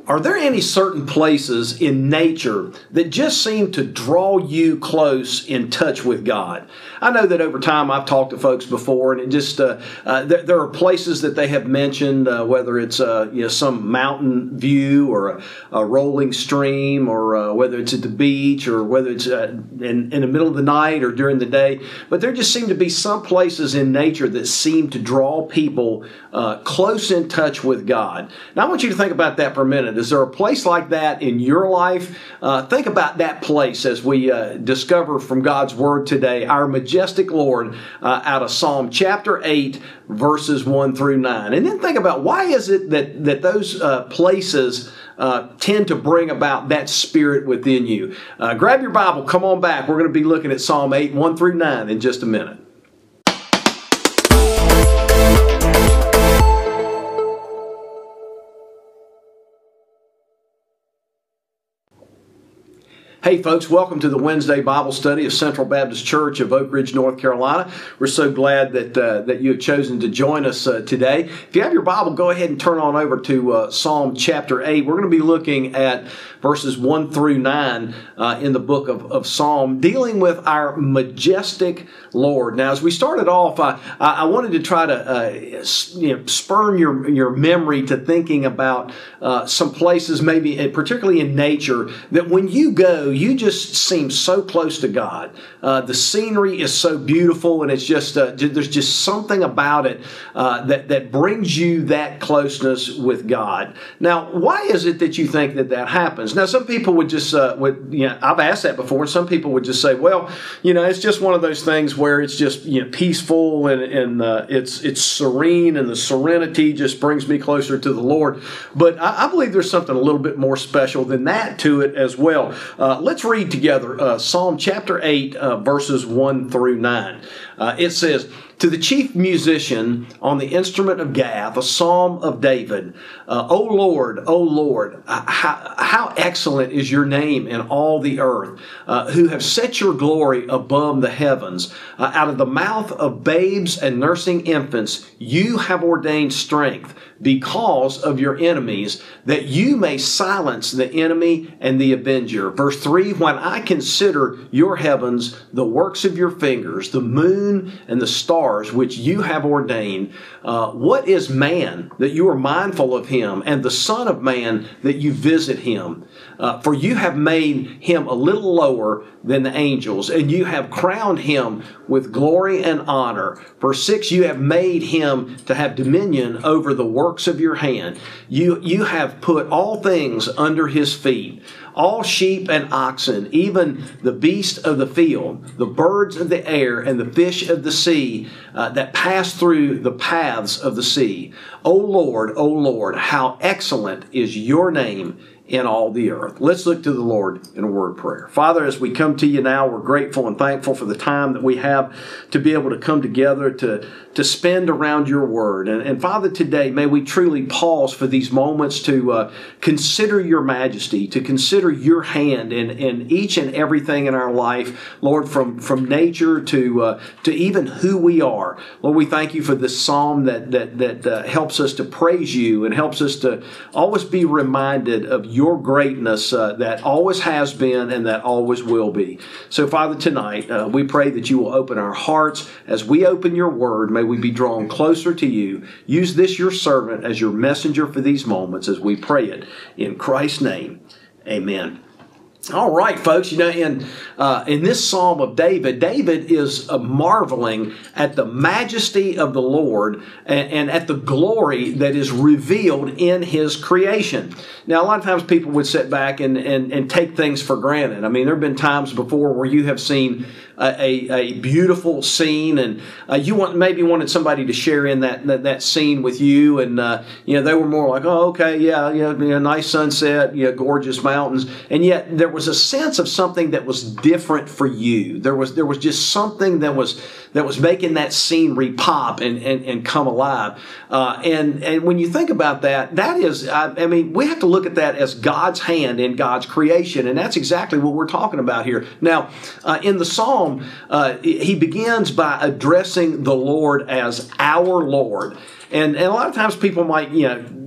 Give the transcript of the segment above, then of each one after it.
Are there any certain places in nature that just seem to draw you close in touch with God? I know that over time I've talked to folks before, and it just there are places that they have mentioned, whether it's some mountain view or a rolling stream, or whether it's at the beach, or whether it's in the middle of the night or during the day. But there just seem to be some places in nature that seem to draw people close in touch with God. Now I want you to think about that for a minute. Is there a place like that in your life? Think about that place as we discover from God's Word today, our majestic Lord, out of Psalm chapter 8, verses 1 through 9. And then think about, why is it that those places tend to bring about that spirit within you? Grab your Bible, come on back. We're going to be looking at Psalm 8, 1 through 9 in just a minute. Hey folks, welcome to the Wednesday Bible study of Central Baptist Church of Oak Ridge, North Carolina. We're so glad that you have chosen to join us today. If you have your Bible, go ahead and turn on over to Psalm chapter 8. We're going to be looking at verses 1 through 9 in the book of Psalm, dealing with our majestic Lord. Now, as we started off, I wanted to try to spurn your memory to thinking about some places, maybe particularly in nature, that when you go, you just seem so close to God. The scenery is so beautiful, and it's just there's just something about it that brings you that closeness with God. Now, why is it that you think that happens? Now, some people would just I've asked that before, and some people would just say, well, it's just one of those things where it's just peaceful and it's serene, and the serenity just brings me closer to the Lord. But I believe there's something a little bit more special than that to it as well. Let's read together Psalm chapter 8, verses 1 through 9. It says, "To the chief musician on the instrument of Gath, a psalm of David. O Lord, how excellent is your name in all the earth, who have set your glory above the heavens. Out of the mouth of babes and nursing infants, you have ordained strength because of your enemies, that you may silence the enemy and the avenger." Verse 3, "When I consider your heavens, the works of your fingers, the moon and the stars which you have ordained, what is man that you are mindful of him, and the son of man that you visit him? For you have made him a little lower than the angels, and you have crowned him with glory and honor." Verse 6, "You have made him to have dominion over the works of your hand. You have put all things under his feet, all sheep and oxen, even the beasts of the field, the birds of the air, and the fish of the sea that pass through the paths of the sea. O Lord, how excellent is your name in all the earth." Let's look to the Lord in a word of prayer. Father, as we come to you now, we're grateful and thankful for the time that we have to be able to come together to spend around your word. And Father, today, may we truly pause for these moments to consider your majesty, to consider your hand in each and everything in our life, Lord, from nature to even who we are. Lord, we thank you for this psalm that helps us to praise you and helps us to always be reminded of your greatness that always has been and that always will be. So, Father, tonight, we pray that you will open our hearts as we open your word. May we be drawn closer to you. Use this, your servant, as your messenger for these moments as we pray it in Christ's name. Amen. All right, folks, in this Psalm of David is marveling at the majesty of the Lord and at the glory that is revealed in his creation. Now, a lot of times people would sit back and take things for granted. I mean, there have been times before where you have seen a beautiful scene, and you maybe wanted somebody to share in that scene with you, and they were more like, oh, okay, nice sunset, gorgeous mountains, and yet there was a sense of something that was different for you. There was just something that was making that scenery pop and come alive. And when you think about that is, I mean, we have to look at that as God's hand in God's creation, and that's exactly what we're talking about here. Now, in the Psalm, he begins by addressing the Lord as our Lord. And a lot of times people might,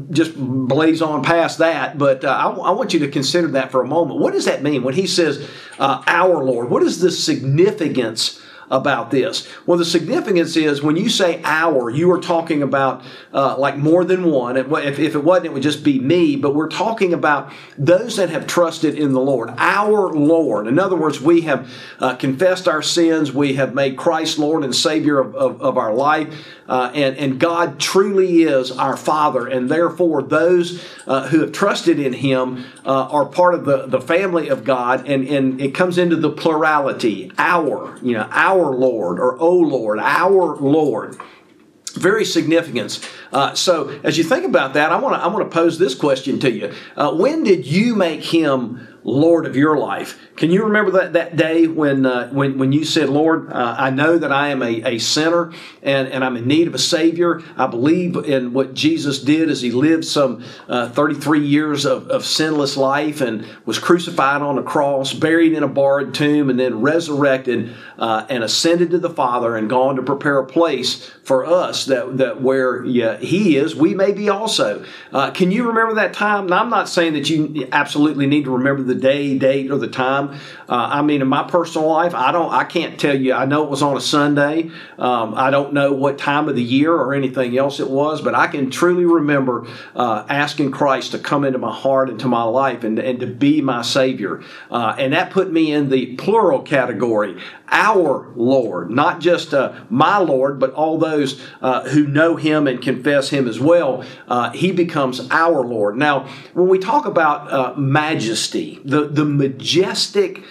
just blaze on past that, but I want you to consider that for a moment. What does that mean when he says our Lord? What is the significance about this? Well, the significance is when you say our, you are talking about like more than one. If it wasn't, it would just be me, but we're talking about those that have trusted in the Lord. Our Lord. In other words, we have confessed our sins. We have made Christ Lord and Savior of our life. And God truly is our Father. And therefore, those who have trusted in Him are part of the family of God. And it comes into the plurality. Our Lord, or O Lord, our Lord. Very significant. So as you think about that, I want to pose this question to you. When did you make Him Lord of your life? Can you remember that day when you said, Lord, I know that I am a sinner and I'm in need of a Savior. I believe in what Jesus did as He lived some 33 years of sinless life and was crucified on a cross, buried in a borrowed tomb, and then resurrected and ascended to the Father and gone to prepare a place for us that where He is, we may be also. Can you remember that time? Now, I'm not saying that you absolutely need to remember the day, date, or the time. I mean, in my personal life, I can't tell you. I know it was on a Sunday. I don't know what time of the year or anything else it was, but I can truly remember asking Christ to come into my heart, into my life, and to be my Savior. And that put me in the plural category. Our Lord, not just my Lord, but all those who know Him and confess Him as well. He becomes our Lord. Now, when we talk about majesty, the majestic,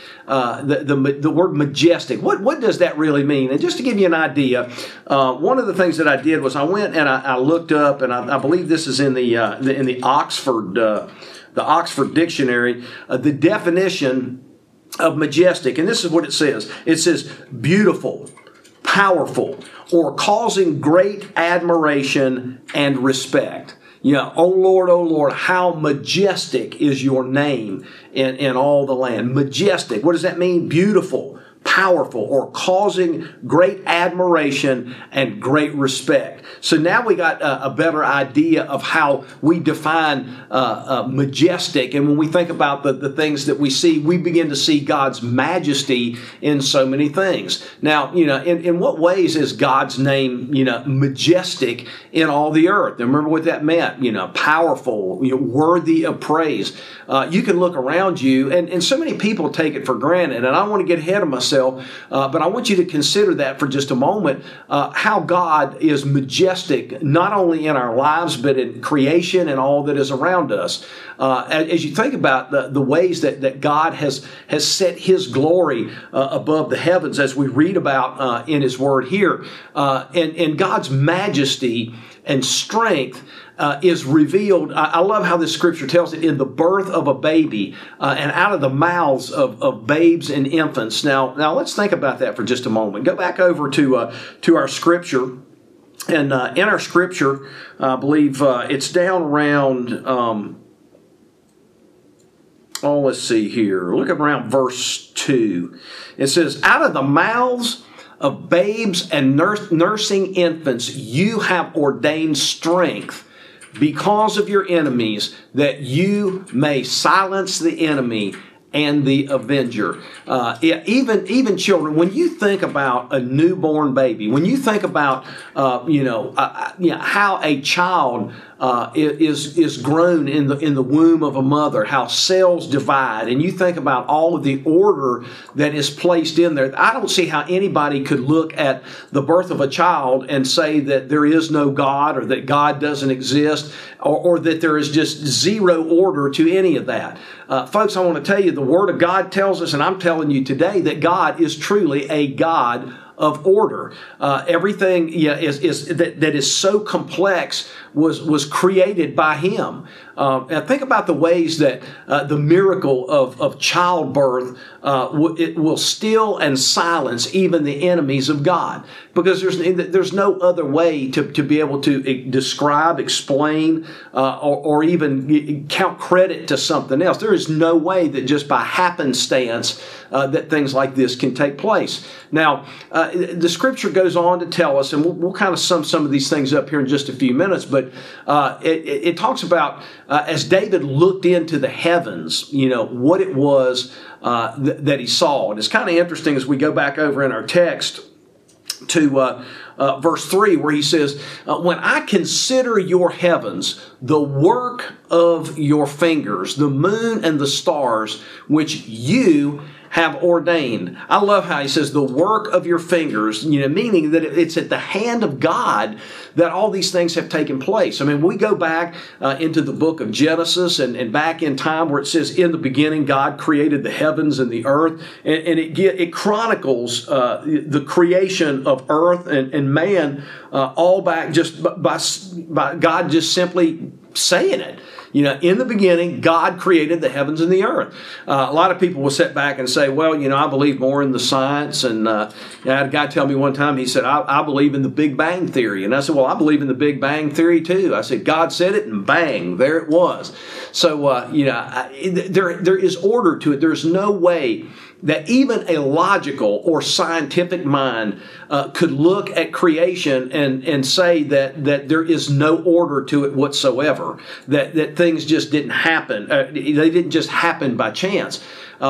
the word majestic, what does that really mean? And just to give you an idea, one of the things that I did was I went and I looked up, and I believe this is in the Oxford Dictionary, the definition of majestic, and this is what it says. It says beautiful, powerful, or causing great admiration and respect. Oh Lord, how majestic is your name in all the land. Majestic, what does that mean? Beautiful, powerful, or causing great admiration and great respect. So now we got a better idea of how we define majestic. And when we think about the things that we see, we begin to see God's majesty in so many things. Now, in what ways is God's name, majestic in all the earth? And remember what that meant, powerful, worthy of praise. You can look around you, and so many people take it for granted. And I don't want to get ahead of myself, but I want you to consider that for just a moment, how God is majestic, not only in our lives, but in creation and all that is around us. As you think about the ways that God has set His glory above the heavens, as we read about in His Word here, and God's majesty and strength is revealed. I love how this scripture tells it, in the birth of a baby and out of the mouths of babes and infants. Now let's think about that for just a moment. Go back over to our scripture. And in our scripture, I believe it's down around, let's see here. Look up around verse 2. It says, out of the mouths of babes and nursing infants, you have ordained strength because of your enemies, that you may silence the enemy and the avenger. Even children, when you think about a newborn baby, when you think about how a child is grown in the womb of a mother, how cells divide, and you think about all of the order that is placed in there, I don't see how anybody could look at the birth of a child and say that there is no God, or that God doesn't exist, or that there is just zero order to any of that. Folks, I want to tell you, the Word of God tells us, and I'm telling you today, that God is truly a God of order. Everything that is so complex was created by Him. And think about the ways that the miracle of childbirth it will still and silence even the enemies of God, because there's no other way to be able to describe, explain, or even count credit to something else. There is no way that just by happenstance that things like this can take place. Now, the Scripture goes on to tell us, and we'll kind of sum some of these things up here in just a few minutes, but but it talks about as David looked into the heavens, what it was that he saw. And it's kind of interesting as we go back over in our text to verse 3, where he says, when I consider your heavens, the work of your fingers, the moon and the stars, which you have ordained. I love how he says the work of your fingers, meaning that it's at the hand of God that all these things have taken place. I mean, we go back into the book of Genesis and back in time where it says, in the beginning, God created the heavens and the earth. And it chronicles the creation of earth and man all back just by God just simply saying it. In the beginning, God created the heavens and the earth. A lot of people will sit back and say, well, I believe more in the science. And I had a guy tell me one time, he said, I believe in the Big Bang Theory. And I said, well, I believe in the Big Bang Theory too. I said, God said it, and bang, there it was. So, there is order to it. There's no way that even a logical or scientific mind could look at creation and say that there is no order to it whatsoever, that things just didn't happen. They didn't just happen by chance.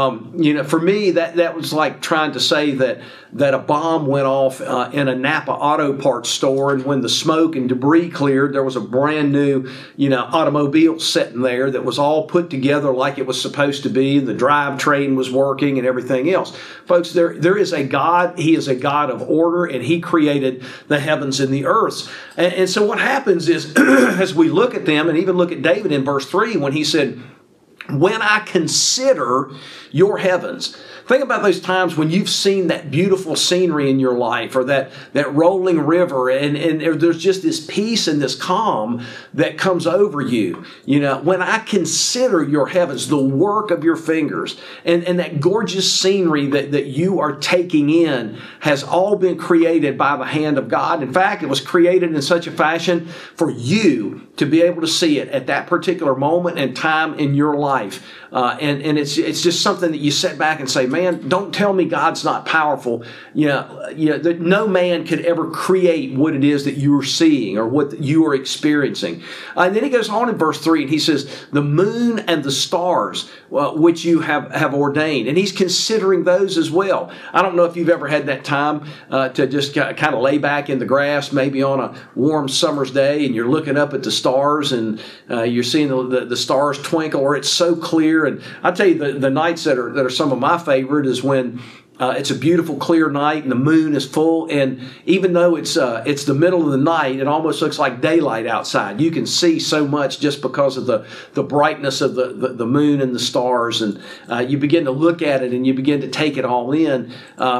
For me, that was like trying to say that a bomb went off in a Napa auto parts store, and when the smoke and debris cleared, there was a brand new, automobile sitting there that was all put together like it was supposed to be. The drivetrain was working and everything else. Folks, there is a God. He is a God of order, and He created the heavens and the earths. And so what happens is, as we look at them, and even look at David in verse 3, when he said, when I consider your heavens. Think about those times when you've seen that beautiful scenery in your life, or that rolling river, and there's just this peace and this calm that comes over you. When I consider your heavens, the work of your fingers, and that gorgeous scenery that you are taking in has all been created by the hand of God. In fact, it was created in such a fashion for you to be able to see it at that particular moment and time in your life. And it's just something that you sit back and say, man, don't tell me God's not powerful. That no man could ever create what it is that you are seeing or what you are experiencing. And then he goes on in verse 3 and he says, the moon and the stars, which you have ordained. And he's considering those as well. I don't know if you've ever had that time to just kind of lay back in the grass, maybe on a warm summer's day, and you're looking up at the stars and you're seeing the stars twinkle, or it's so clear. And I tell you, the nights that are some of my favorite is when it's a beautiful, clear night and the moon is full. And even though it's the middle of the night, it almost looks like daylight outside. You can see so much just because of the brightness of the moon and the stars. And you begin to look at it and you begin to take it all in.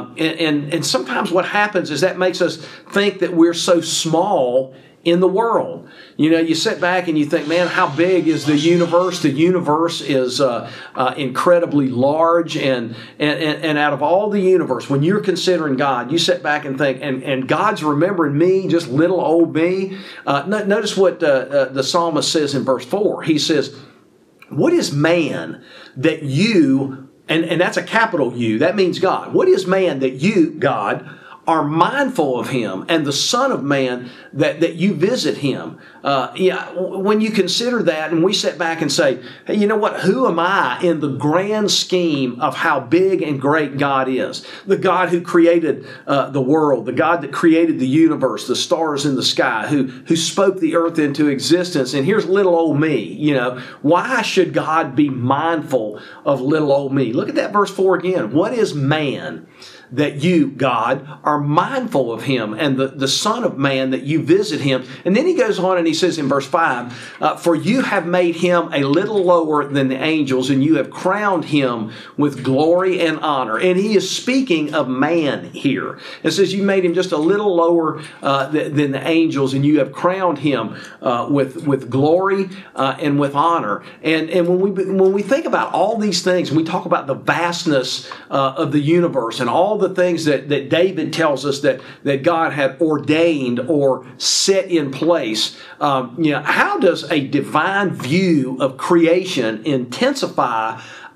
And sometimes what happens is that makes us think that we're so small in the world. You sit back and you think, man, how big is the universe? The universe is incredibly large, and out of all the universe, when you're considering God, you sit back and think, and God's remembering me, just little old me. Notice what the psalmist says in verse 4. He says, what is man that you, and that's a capital U, that means God. What is man that you, God, are mindful of him, and the Son of Man that you visit him? When you consider that, and we sit back and say, hey, you know what? Who am I in the grand scheme of how big and great God is? The God who created the world, the God that created the universe, the stars in the sky, who spoke the earth into existence. And here's little old me. Why should God be mindful of little old me? Look at that verse 4 again. What is man that you, God, are mindful of him, and the Son of Man that you visit him? And then he goes on and he says in verse 5, for you have made him a little lower than the angels, and you have crowned him with glory and honor. And he is speaking of man here. It says you made him just a little lower than the angels, and you have crowned him with glory and with honor. And when we think about all these things, and we talk about the vastness of the universe and all the things that David tells us that God had ordained or set in place, how does a divine view of creation intensify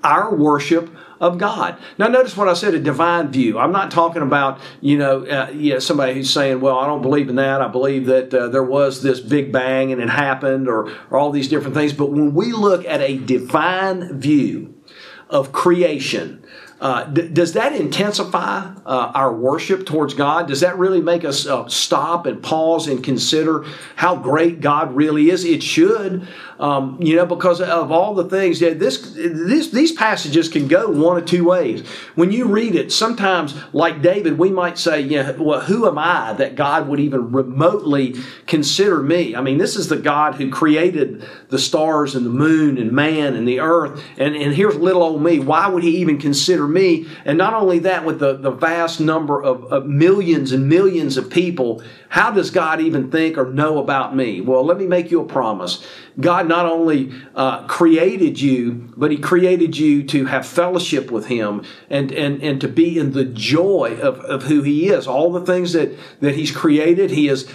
our worship of God. Now, notice what I said, a divine view. I'm not talking about, somebody who's saying, well, I don't believe in that. I believe that there was this big bang and it happened, or all these different things. But when we look at a divine view of creation, does that intensify our worship towards God? Does that really make us stop and pause and consider how great God really is? It should, because of all the things. Yeah, these passages can go one of two ways. When you read it, sometimes, like David, we might say, well, who am I that God would even remotely consider me? I mean, this is the God who created the stars and the moon and man and the earth, and here's little old me. Why would he even consider me? And not only that, with the vast number of millions and millions of people, how does God even think or know about me? Well, let me make you a promise. God not only created you, but he created you to have fellowship with him and to be in the joy of who he is. All the things that he's created, he has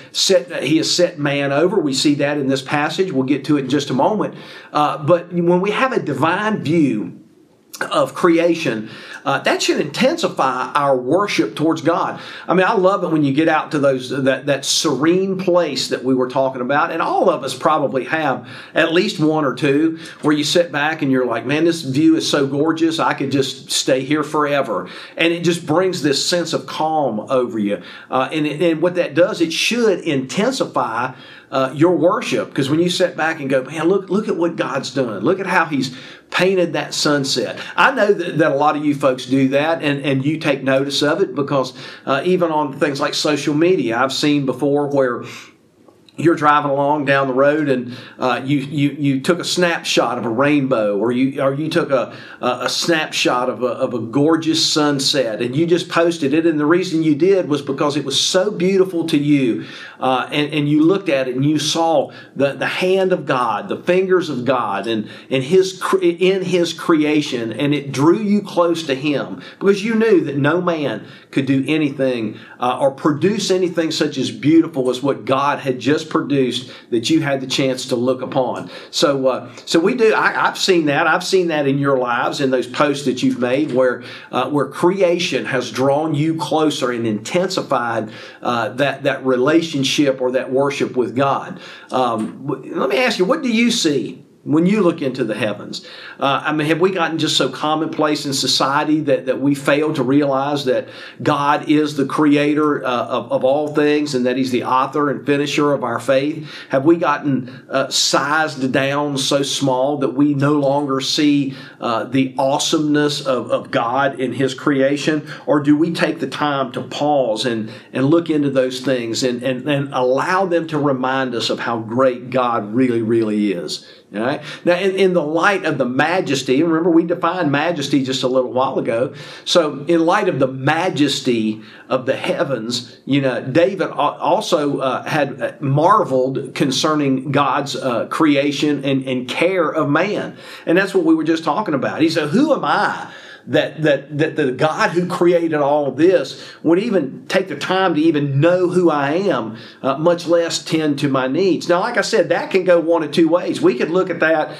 set man over. We see that in this passage. We'll get to it in just a moment. But when we have a divine view of creation, that should intensify our worship towards God. I mean, I love it when you get out to that serene place that we were talking about, and all of us probably have at least one or two where you sit back and you're like, man, this view is so gorgeous, I could just stay here forever. And it just brings this sense of calm over you. And what that does, it should intensify your worship, because when you sit back and go, man, look at what God's done. Look at how he's painted that sunset. I know that a lot of you folks do that, and you take notice of it, because even on things like social media, I've seen before where you're driving along down the road and you took a snapshot of a rainbow, or you took a snapshot of a gorgeous sunset, and you just posted it. And the reason you did was because it was so beautiful to you, and you looked at it and you saw the hand of God, the fingers of God, and in His creation, and it drew you close to Him, because you knew that no man could do anything or produce anything such as beautiful as what God had just produced, that you had the chance to look upon. So we do. I've seen that. I've seen that in your lives, in those posts that you've made, where creation has drawn you closer and intensified that relationship or that worship with God. Let me ask you, what do you see when you look into the heavens? Have we gotten just so commonplace in society that we fail to realize that God is the creator of all things, and that He's the author and finisher of our faith? Have we gotten sized down so small that we no longer see the awesomeness of God in His creation? Or do we take the time to pause and look into those things and allow them to remind us of how great God really, really is? All right. Now, in the light of the majesty, remember we defined majesty just a little while ago. So, in light of the majesty of the heavens, David also had marveled concerning God's creation and care of man, and that's what we were just talking about. He said, "Who am I that the God who created all of this would even take the time to even know who I am, much less tend to my needs?" Now, like I said, that can go one of two ways. We could look at that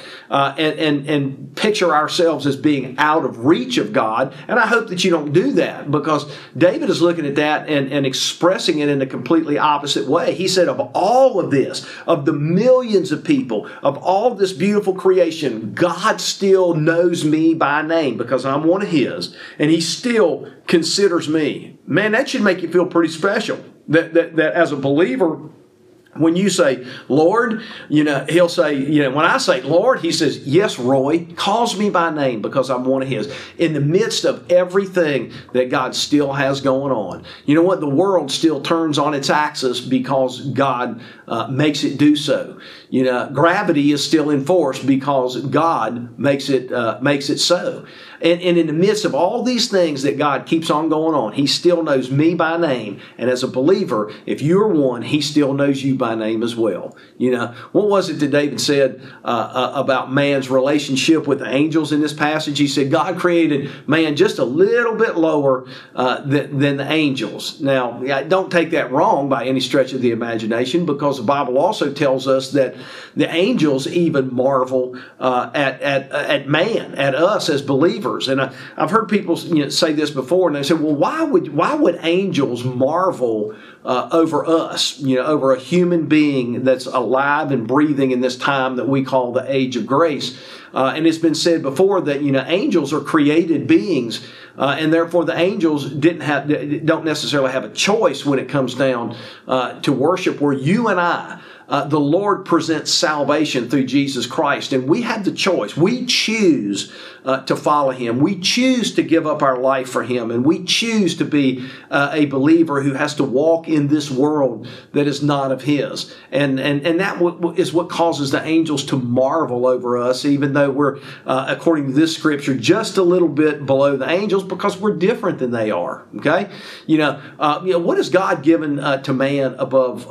and picture ourselves as being out of reach of God, and I hope that you don't do that, because David is looking at that and expressing it in a completely opposite way. He said, of all of this, of the millions of people, of all this beautiful creation, God still knows me by name, because I'm one of His, and He still considers me. Man, that should make you feel pretty special. That as a believer, when you say, Lord, He'll say, when I say, Lord, He says, yes, Roy, calls me by name because I'm one of His. In the midst of everything that God still has going on. You know what? The world still turns on its axis because God makes it do so. Gravity is still in force because God makes it so. And in the midst of all these things that God keeps on going on, He still knows me by name. And as a believer, if you're one, He still knows you by name as well. What was it that David said about man's relationship with the angels in this passage? He said, God created man just a little bit lower than the angels. Now, don't take that wrong by any stretch of the imagination, because the Bible also tells us that the angels even marvel at man, at us as believers. And I've heard people say this before, and they say, well, why would angels marvel over us, over a human being that's alive and breathing in this time that we call the age of grace? And it's been said before that angels are created beings, and therefore the angels don't necessarily have a choice when it comes down to worship. Where you and I, the Lord presents salvation through Jesus Christ, and we have the choice. We choose to follow Him. We choose to give up our life for Him, and we choose to be a believer who has to walk in this world that is not of His. And that is what causes the angels to marvel over us, even though we're, according to this scripture, just a little bit below the angels, because we're different than they are. Okay, what has God given to man above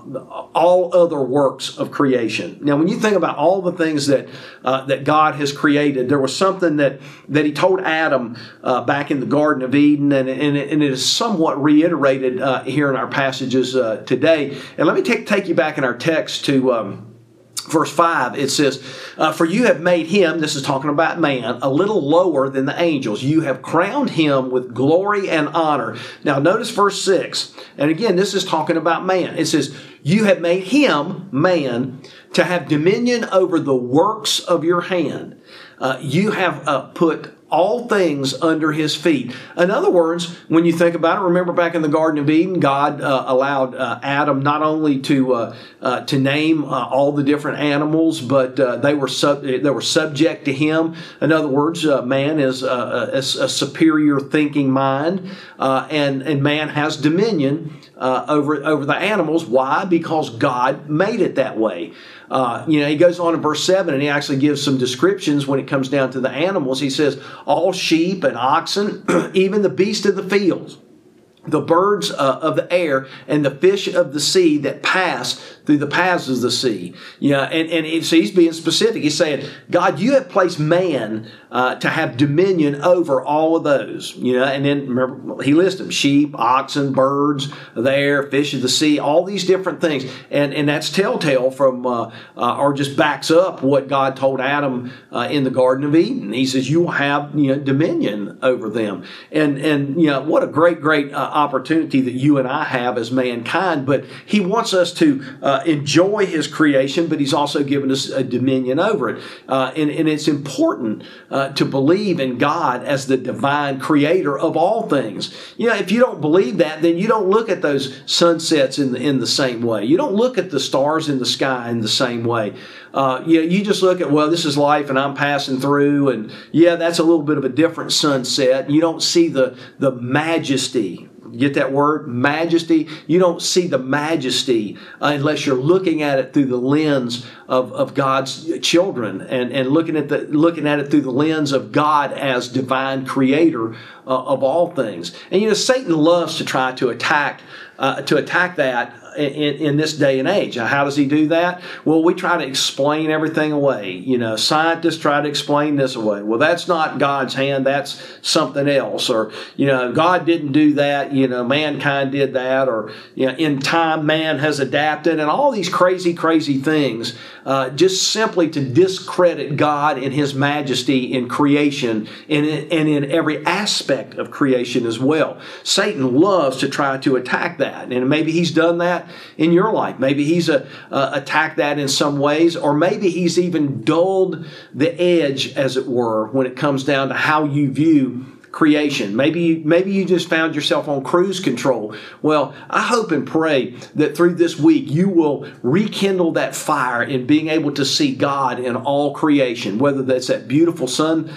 all other works of creation? Now, when you think about all the things that God has created, there was something that He told Adam back in the Garden of Eden, and it is somewhat reiterated here in our passages today. And let me take you back in our text to verse 5. It says, for you have made him, this is talking about man, a little lower than the angels. You have crowned him with glory and honor. Now notice verse 6. And again, this is talking about man. It says, you have made him, man, to have dominion over the works of your hand. You have put all things under His feet. In other words, when you think about it, remember back in the Garden of Eden, God allowed Adam not only to name all the different animals, but they were subject to him. In other words, man is a superior thinking mind, and man has dominion over the animals. Why? Because God made it that way. He goes on in verse 7, and he actually gives some descriptions when it comes down to the animals. He says, all sheep and oxen, even the beasts of the fields, the birds of the air, and the fish of the sea that pass through the paths of the sea. So he's being specific. He's saying, God, you have placed man to have dominion over all of those. And then remember, he lists them: sheep, oxen, birds of the air, fish of the sea, all these different things. And that's telltale from, or just backs up what God told Adam in the Garden of Eden. He says, you will have dominion over them. And what a great opportunity that you and I have as mankind. But He wants us to enjoy His creation, but He's also given us a dominion over it. And it's important to believe in God as the divine creator of all things. If you don't believe that, then you don't look at those sunsets in the same way. You don't look at the stars in the sky in the same way. You just look at, well, this is life and I'm passing through, and that's a little bit of a different sunset. You don't see the majesty. Get that word? Majesty. You don't see the majesty unless you're looking at it through the lens of God's children, and looking at it through the lens of God as divine creator of all things. And Satan loves to try to attack that in this day and age. Now, how does he do that? Well, we try to explain everything away. Scientists try to explain this away. Well, that's not God's hand. That's something else. Or, God didn't do that. Mankind did that. Or, in time, man has adapted. And all these crazy things, just simply to discredit God and His majesty in creation and in every aspect of creation as well. Satan loves to try to attack that. And maybe he's done that in your life. Maybe he's attacked that in some ways, or maybe he's even dulled the edge, as it were, when it comes down to how you view creation. Maybe you just found yourself on cruise control. Well, I hope and pray that through this week you will rekindle that fire in being able to see God in all creation, whether that's that beautiful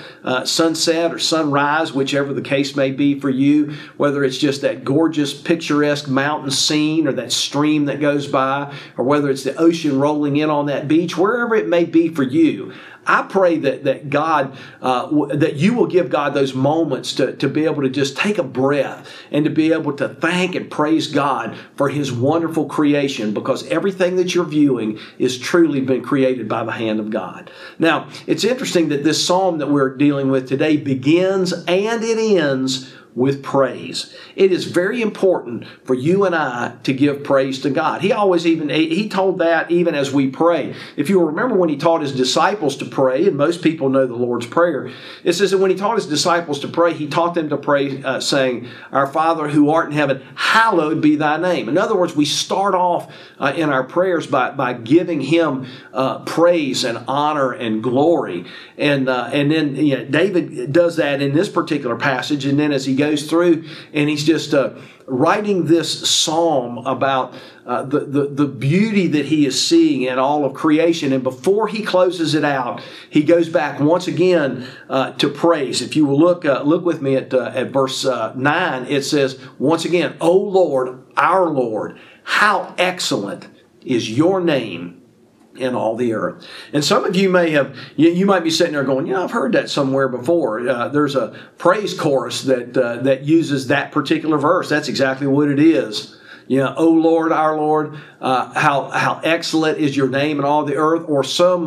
sunset or sunrise, whichever the case may be for you, whether it's just that gorgeous picturesque mountain scene or that stream that goes by, or whether it's the ocean rolling in on that beach, wherever it may be for you. I pray that God, that you will give God those moments to be able to just take a breath and to be able to thank and praise God for His wonderful creation, because everything that you're viewing is truly been created by the hand of God. Now, it's interesting that this psalm that we're dealing with today begins and it ends with praise. It is very important for you and I to give praise to God. He told that even as we pray. If you remember when he taught his disciples to pray, and most people know the Lord's Prayer, it says that when he taught his disciples to pray, he taught them to pray saying, "Our Father who art in heaven, hallowed be thy name." In other words, we start off in our prayers by giving him praise and honor and glory. And then David does that in this particular passage. And then as he goes through and he's just writing this psalm about the beauty that he is seeing in all of creation. And before he closes it out, he goes back once again to praise. If you will look with me at verse 9, it says, once again, "O Lord, our Lord, how excellent is your name in all the earth." And some of you you might be sitting there going, I've heard that somewhere before. There's a praise chorus that uses that particular verse. That's exactly what it is. "O Lord, our Lord, how excellent is your name in all the earth." Or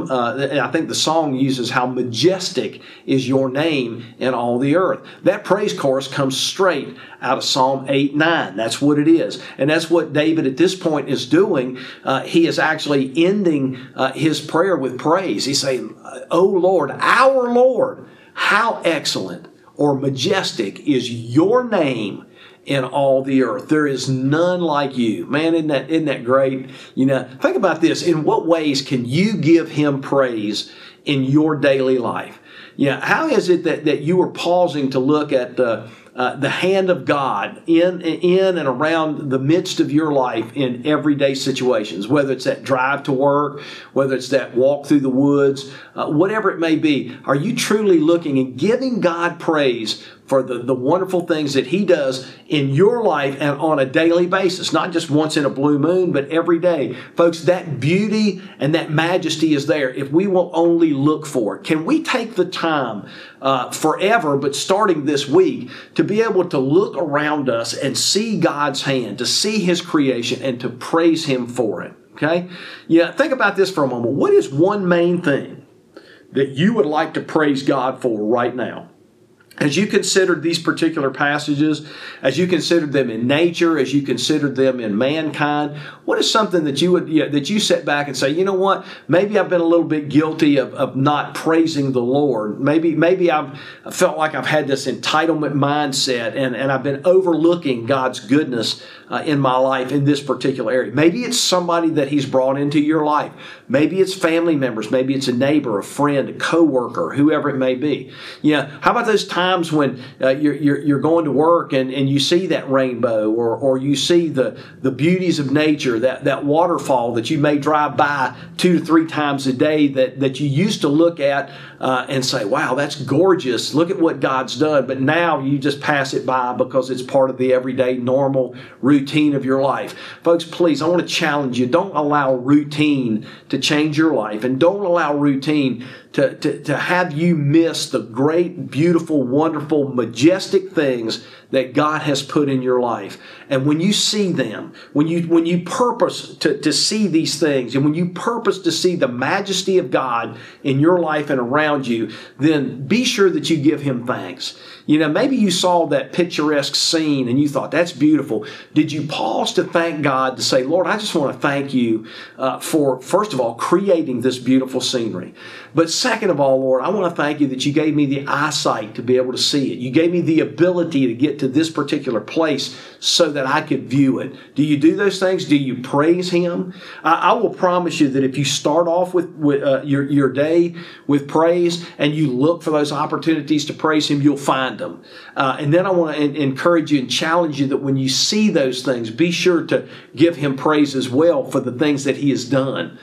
I think the song uses, "How majestic is your name in all the earth." That praise chorus comes straight out of Psalm 8:9. That's what it is. And that's what David at this point is doing. He is actually ending his prayer with praise. He's saying, "O Lord, our Lord, how excellent or majestic is your name in all the earth. There is none like you." Man, isn't that great? Think about this. In what ways can you give him praise in your daily life? How is it that you are pausing to look at the hand of God in and around the midst of your life in everyday situations, whether it's that drive to work, whether it's that walk through the woods, whatever it may be? Are you truly looking and giving God praise for the wonderful things that he does in your life and on a daily basis, not just once in a blue moon, but every day? Folks, that beauty and that majesty is there if we will only look for it. Can we take the time forever, but starting this week, to be able to look around us and see God's hand, to see his creation, and to praise him for it? Okay? Think about this for a moment. What is one main thing that you would like to praise God for right now? As you considered these particular passages, as you considered them in nature, as you considered them in mankind, what is something that you sit back and say, you know what? Maybe I've been a little bit guilty of not praising the Lord. Maybe I've felt like I've had this entitlement mindset and I've been overlooking God's goodness in my life in this particular area. Maybe it's somebody that he's brought into your life. Maybe it's family members. Maybe it's a neighbor, a friend, a coworker, whoever it may be. How about those times when you're going to work and you see that rainbow or you see the beauties of nature, that waterfall that you may drive by 2 to 3 times a day that you used to look at and say, wow, that's gorgeous. Look at what God's done. But now you just pass it by because it's part of the everyday normal routine of your life. Folks, please, I want to challenge you. Don't allow routine to change your life, and don't allow routine to have you miss the great, beautiful, wonderful, majestic things that God has put in your life. And when you see them, when you purpose to see these things, and when you purpose to see the majesty of God in your life and around you, then be sure that you give him thanks. Maybe you saw that picturesque scene and you thought, that's beautiful. Did you pause to thank God to say, Lord, I just want to thank you for, first of all, creating this beautiful scenery. But second of all, Lord, I want to thank you that you gave me the eyesight to be able to see it. You gave me the ability to get to this particular place so that I could view it. Do you do those things? Do you praise him? I will promise you that if you start off with your day with praise and you look for those opportunities to praise him, you'll find them. And then I want to encourage you and challenge you that when you see those things, be sure to give him praise as well for the things that he has done.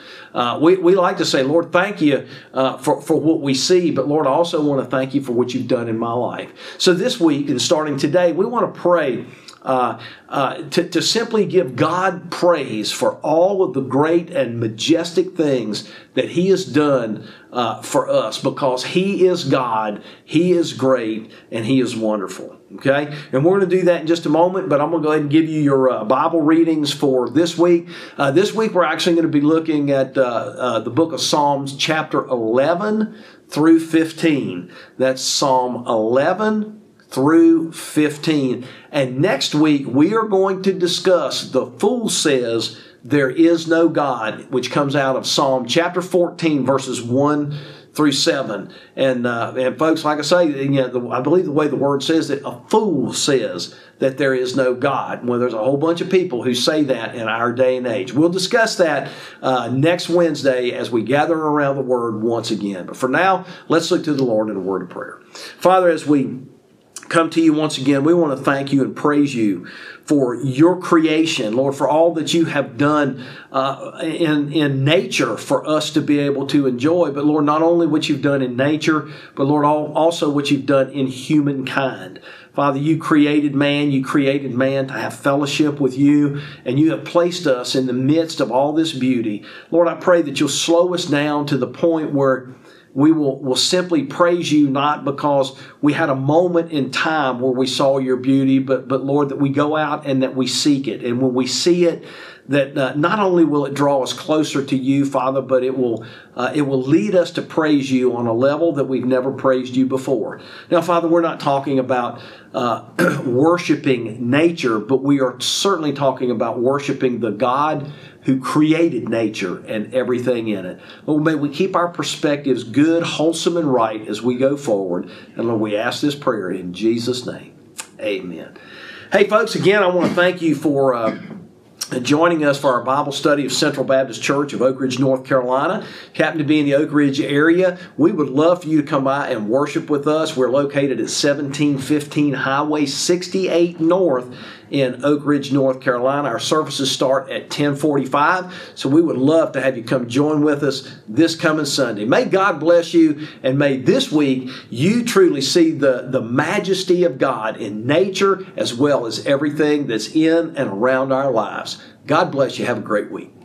We like to say, Lord, thank you for what we see, but Lord, I also want to thank you for what you've done in my life. So this week, and starting today, we want to pray to simply give God praise for all of the great and majestic things that he has done for us, because he is God, he is great, and he is wonderful. Okay? And we're going to do that in just a moment, but I'm going to go ahead and give you your Bible readings for this week. This week we're actually going to be looking at the book of Psalms, chapter 11 through 15. That's Psalm 11 through 15. And next week, we are going to discuss "The fool says there is no God," which comes out of Psalm chapter 14, verses 1 through 7. And folks, like I say, I believe the way the word says that a fool says that there is no God. Well, there's a whole bunch of people who say that in our day and age. We'll discuss that next Wednesday as we gather around the Word once again. But for now, let's look to the Lord in a word of prayer. Father, as we come to you once again, we want to thank you and praise you for your creation, Lord, for all that you have done in nature for us to be able to enjoy. But Lord, not only what you've done in nature, but Lord, also what you've done in humankind. Father, you created man to have fellowship with you, and you have placed us in the midst of all this beauty. Lord, I pray that you'll slow us down to the point where we will simply praise you, not because we had a moment in time where we saw your beauty, but Lord, that we go out and that we seek it. And when we see it, that not only will it draw us closer to you, Father, but it will lead us to praise you on a level that we've never praised you before. Now, Father, we're not talking about worshiping nature, but we are certainly talking about worshiping the God who created nature and everything in it. Lord, may we keep our perspectives good, wholesome, and right as we go forward. And Lord, we ask this prayer in Jesus' name. Amen. Hey, folks, again, I want to thank you for joining us for our Bible study of Central Baptist Church of Oak Ridge, North Carolina. If you happen to be in the Oak Ridge area, we would love for you to come by and worship with us. We're located at 1715 Highway 68 North in Oak Ridge, North Carolina. Our services start at 10:45, so we would love to have you come join with us this coming Sunday. May God bless you, and may this week you truly see the majesty of God in nature as well as everything that's in and around our lives. God bless you. Have a great week.